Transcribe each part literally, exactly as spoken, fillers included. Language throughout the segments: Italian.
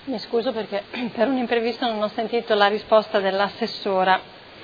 Mi scuso perché per un imprevisto non ho sentito la risposta dell'assessora.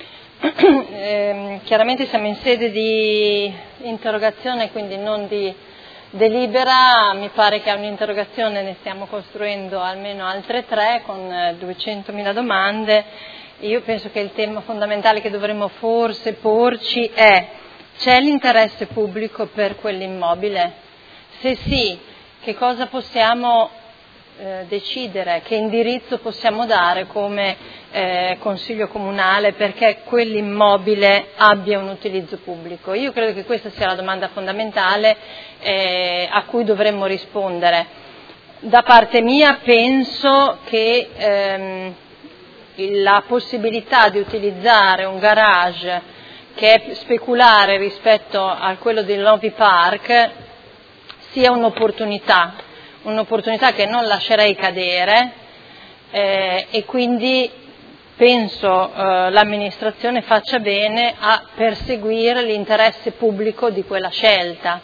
eh, chiaramente siamo in sede di interrogazione, quindi non di delibera. Mi pare che a un'interrogazione ne stiamo costruendo almeno altre tre con duecentomila domande. Io penso che il tema fondamentale che dovremmo forse porci è: c'è l'interesse pubblico per quell'immobile? Se sì, che cosa possiamo eh, decidere, che indirizzo possiamo dare come eh, Consiglio Comunale perché quell'immobile abbia un utilizzo pubblico? Io credo che questa sia la domanda fondamentale eh, a cui dovremmo rispondere. Da parte mia penso che ehm, la possibilità di utilizzare un garage che è speculare rispetto a quello dei Novi Park sia un'opportunità, un'opportunità che non lascerei cadere eh, e quindi penso eh, l'amministrazione faccia bene a perseguire l'interesse pubblico di quella scelta.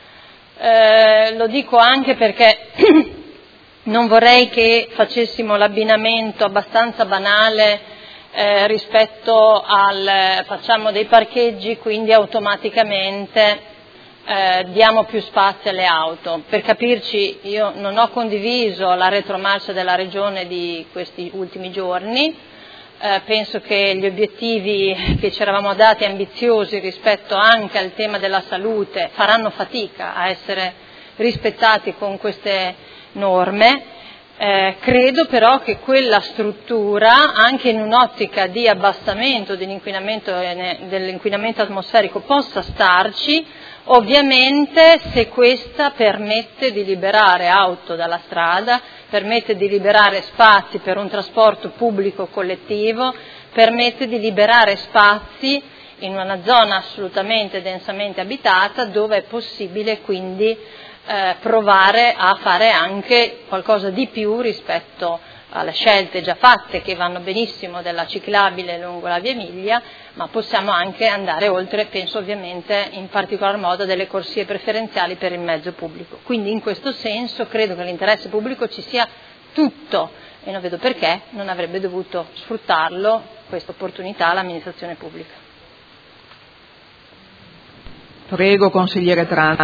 Eh, lo dico anche perché non vorrei che facessimo l'abbinamento abbastanza banale eh, rispetto al facciamo dei parcheggi, quindi automaticamente eh, diamo più spazio alle auto. Per capirci, io non ho condiviso la retromarcia della Regione di questi ultimi giorni, eh, penso che gli obiettivi che ci eravamo dati ambiziosi rispetto anche al tema della salute faranno fatica a essere rispettati con queste norme. Eh, credo però che quella struttura, anche in un'ottica di abbassamento dell'inquinamento, dell'inquinamento atmosferico, possa starci, ovviamente se questa permette di liberare auto dalla strada, permette di liberare spazi per un trasporto pubblico collettivo, permette di liberare spazi in una zona assolutamente densamente abitata dove è possibile quindi Eh, provare a fare anche qualcosa di più rispetto alle scelte già fatte che vanno benissimo della ciclabile lungo la via Emilia, ma possiamo anche andare oltre, penso ovviamente in particolar modo delle corsie preferenziali per il mezzo pubblico. Quindi in questo senso credo che l'interesse pubblico ci sia tutto e non vedo perché non avrebbe dovuto sfruttarlo, questa opportunità, l'amministrazione pubblica. Prego, consigliere Trani.